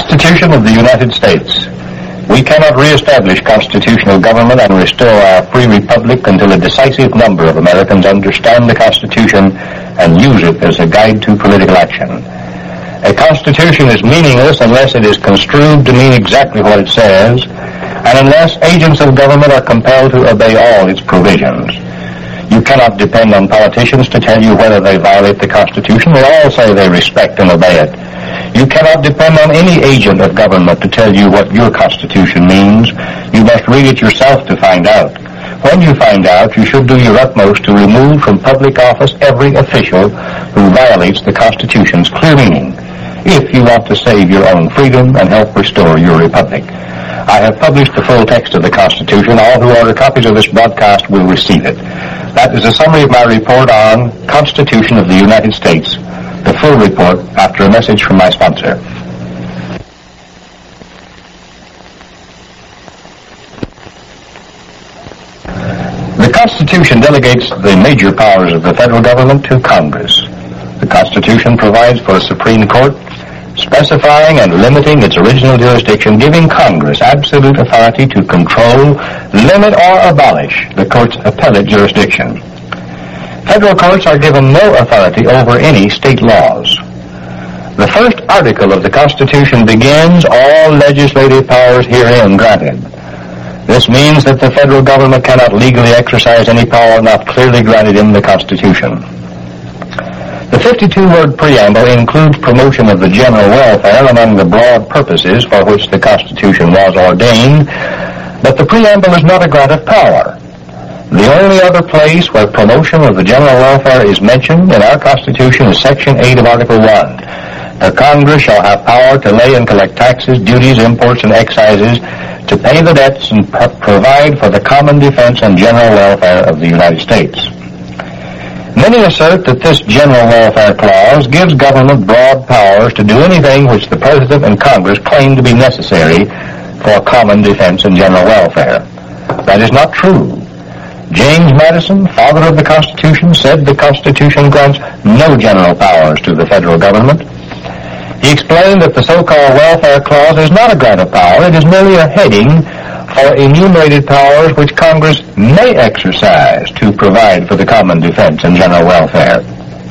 Constitution of the United States. We cannot re-establish constitutional government and restore our free republic until a decisive number of Americans understand the Constitution and use it as a guide to political action. A constitution is meaningless unless it is construed to mean exactly what it says, and unless agents of government are compelled to obey all its provisions. You cannot depend on politicians to tell you whether they violate the Constitution. They all say they respect and obey it. You cannot depend on any agent of government to tell you what your Constitution means. You must read it yourself to find out. When you find out, you should do your utmost to remove from public office every official who violates the Constitution's clear meaning, if you want to save your own freedom and help restore your republic. I have published the full text of the Constitution. All who order copies of this broadcast will receive it. That is a summary of my report on Constitution of the United States. The full report after a message from my sponsor. The Constitution delegates the major powers of the federal government to Congress. The Constitution provides for a Supreme Court, specifying and limiting its original jurisdiction, giving Congress absolute authority to control, limit, or abolish the court's appellate jurisdiction. Federal courts are given no authority over any state laws. The first article of the Constitution begins, "All legislative powers herein granted." This means that the federal government cannot legally exercise any power not clearly granted in the Constitution. The 52-word preamble includes promotion of the general welfare among the broad purposes for which the Constitution was ordained, but the preamble is not a grant of power. The only other place where promotion of the general welfare is mentioned in our Constitution is Section 8 of Article 1. The Congress shall have power to lay and collect taxes, duties, imports, and excises, to pay the debts and provide for the common defense and general welfare of the United States. Many assert that this general welfare clause gives government broad powers to do anything which the President and Congress claim to be necessary for common defense and general welfare. That is not true. James Madison, father of the Constitution, said the Constitution grants no general powers to the federal government. He explained that the so-called welfare clause is not a grant of power. It is merely a heading for enumerated powers which Congress may exercise to provide for the common defense and general welfare.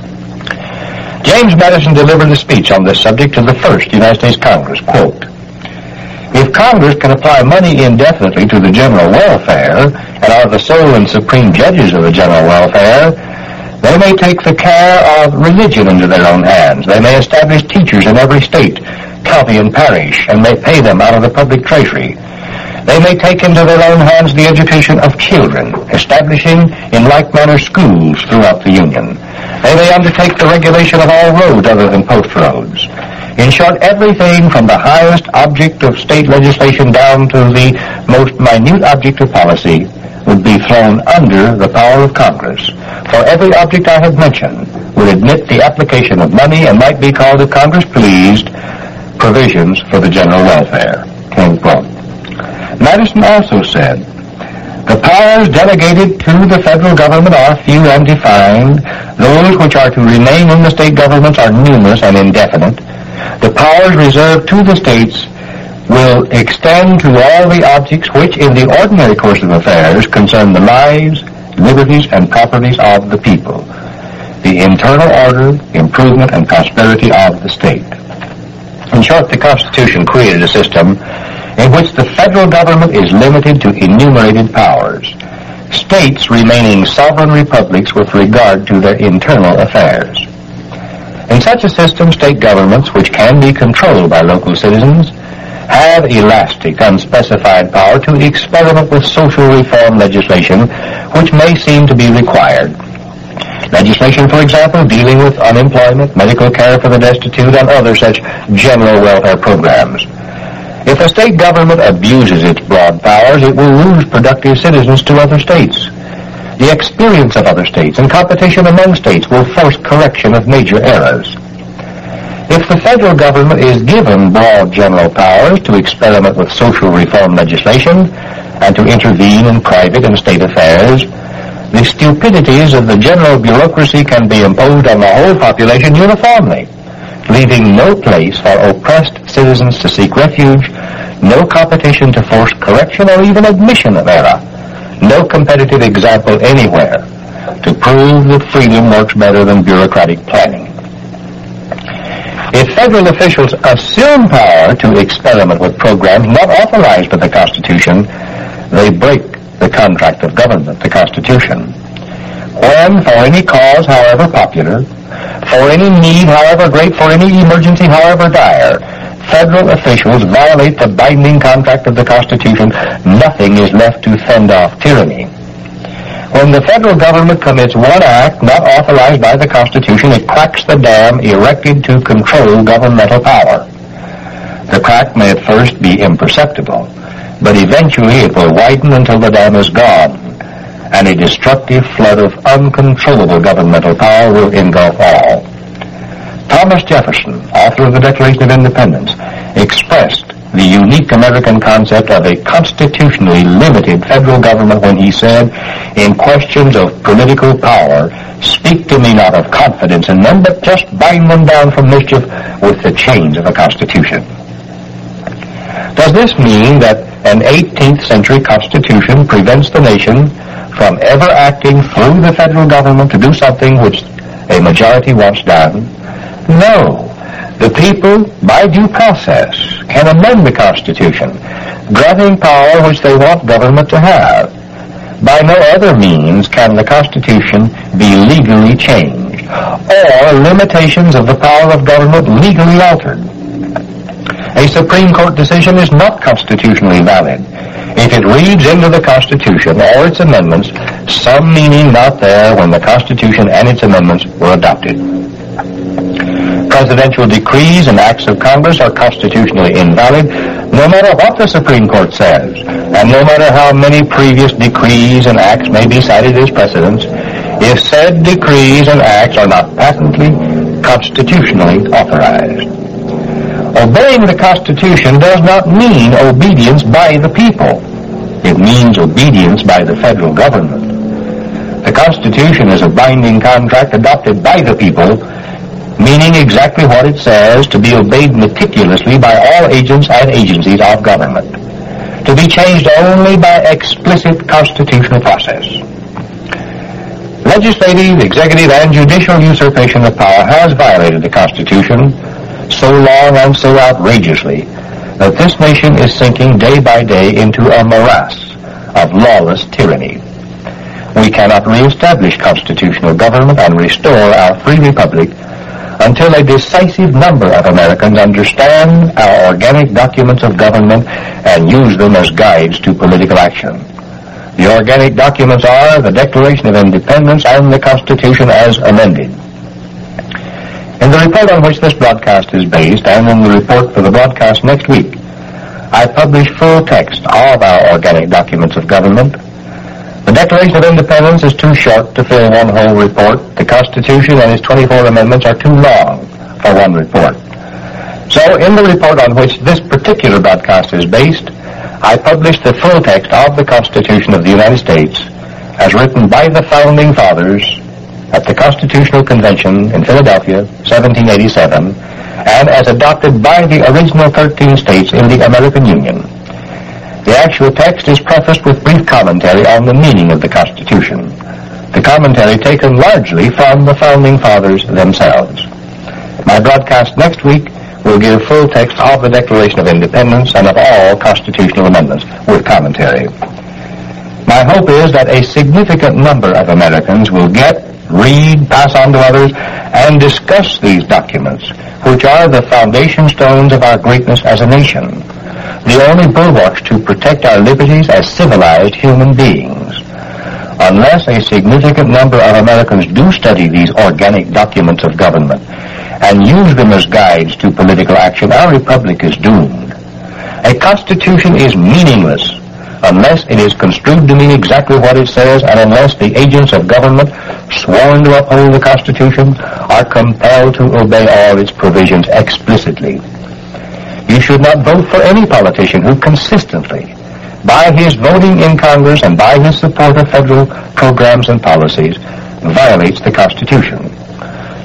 James Madison delivered a speech on this subject to the first United States Congress. Quote, "If Congress can apply money indefinitely to the general welfare and are the sole and supreme judges of the general welfare, they may take the care of religion into their own hands. They may establish teachers in every state, county, and parish, and may pay them out of the public treasury. They may take into their own hands the education of children, establishing in like manner schools throughout the Union. They may undertake the regulation of all roads other than post roads. In short, everything from the highest object of state legislation down to the most minute object of policy would be thrown under the power of Congress. For every object I have mentioned would admit the application of money and might be called, if Congress pleased, provisions for the general welfare." End quote. Madison also said, "The powers delegated to the federal government are few and defined. Those which are to remain in the state governments are numerous and indefinite. The powers reserved to the states will extend to all the objects which, in the ordinary course of affairs, concern the lives, liberties, and properties of the people, the internal order, improvement, and prosperity of the state." In short, the Constitution created a system in which the federal government is limited to enumerated powers, states remaining sovereign republics with regard to their internal affairs. In such a system, state governments, which can be controlled by local citizens, have elastic, unspecified power to experiment with social reform legislation which may seem to be required. Legislation, for example, dealing with unemployment, medical care for the destitute, and other such general welfare programs. If a state government abuses its broad powers, it will lose productive citizens to other states. The experience of other states and competition among states will force correction of major errors. If the federal government is given broad general powers to experiment with social reform legislation and to intervene in private and state affairs, the stupidities of the general bureaucracy can be imposed on the whole population uniformly, leaving no place for oppressed citizens to seek refuge, no competition to force correction or even admission of error, no competitive example anywhere to prove that freedom works better than bureaucratic planning. If federal officials assume power to experiment with programs not authorized by the Constitution, they break the contract of government, the Constitution. When, for any cause, however popular, for any need, however great, for any emergency, however dire, federal officials violate the binding contract of the Constitution, nothing is left to fend off tyranny. When the federal government commits one act not authorized by the Constitution, it cracks the dam erected to control governmental power. The crack may at first be imperceptible, but eventually it will widen until the dam is gone, and a destructive flood of uncontrollable governmental power will engulf all. Thomas Jefferson, author of the Declaration of Independence, expressed the unique American concept of a constitutionally limited federal government when he said, "In questions of political power, speak to me not of confidence in them, but just bind them down from mischief with the chains of a constitution." Does this mean that an 18th century constitution prevents the nation from ever acting through the federal government to do something which a majority wants done? No. The people, by due process, can amend the Constitution, granting power which they want government to have. By no other means can the Constitution be legally changed, or limitations of the power of government legally altered. A Supreme Court decision is not constitutionally valid if it reads into the Constitution or its amendments some meaning not there when the Constitution and its amendments were adopted. Presidential decrees and acts of Congress are constitutionally invalid no matter what the Supreme Court says, and no matter how many previous decrees and acts may be cited as precedents, if said decrees and acts are not patently constitutionally authorized. Obeying the Constitution does not mean obedience by the people. It means obedience by the federal government. The Constitution is a binding contract adopted by the people, meaning exactly what it says, to be obeyed meticulously by all agents and agencies of government, to be changed only by explicit constitutional process. Legislative, executive, and judicial usurpation of power has violated the Constitution so long and so outrageously that this nation is sinking day by day into a morass of lawless tyranny. We cannot reestablish constitutional government and restore our free republic until a decisive number of Americans understand our organic documents of government and use them as guides to political action. The organic documents are the Declaration of Independence and the Constitution as amended. In the report on which this broadcast is based, and in the report for the broadcast next week, I publish full text of our organic documents of government. The Declaration of Independence is too short to fill one whole report. The Constitution and its 24 amendments are too long for one report. So, in the report on which this particular broadcast is based, I publish the full text of the Constitution of the United States as written by the Founding Fathers at the Constitutional Convention in Philadelphia, 1787, and as adopted by the original 13 states in the American Union. The actual text is prefaced with brief commentary on the meaning of the Constitution, the commentary taken largely from the Founding Fathers themselves. My broadcast next week will give full text of the Declaration of Independence and of all constitutional amendments with commentary. My hope is that a significant number of Americans will get, read, pass on to others, and discuss these documents, which are the foundation stones of our greatness as a nation, the only bulwarks to protect our liberties as civilized human beings. Unless a significant number of Americans do study these organic documents of government and use them as guides to political action, our republic is doomed. A constitution is meaningless unless it is construed to mean exactly what it says, and unless the agents of government sworn to uphold the Constitution are compelled to obey all its provisions explicitly. You should not vote for any politician who consistently, by his voting in Congress and by his support of federal programs and policies, violates the Constitution.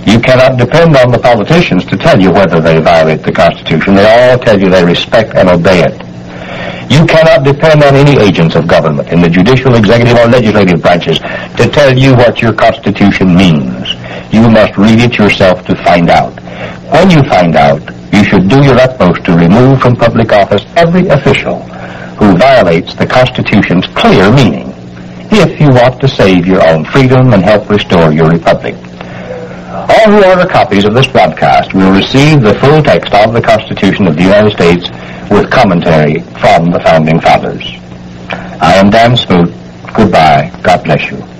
You cannot depend on the politicians to tell you whether they violate the Constitution. They all tell you they respect and obey it. You cannot depend on any agents of government in the judicial, executive, or legislative branches to tell you what your Constitution means. You must read it yourself to find out. When you find out, you should do your utmost to remove from public office every official who violates the Constitution's clear meaning, if you want to save your own freedom and help restore your republic. All who order copies of this broadcast will receive the full text of the Constitution of the United States with commentary from the Founding Fathers. I am Dan Smoot. Goodbye. God bless you.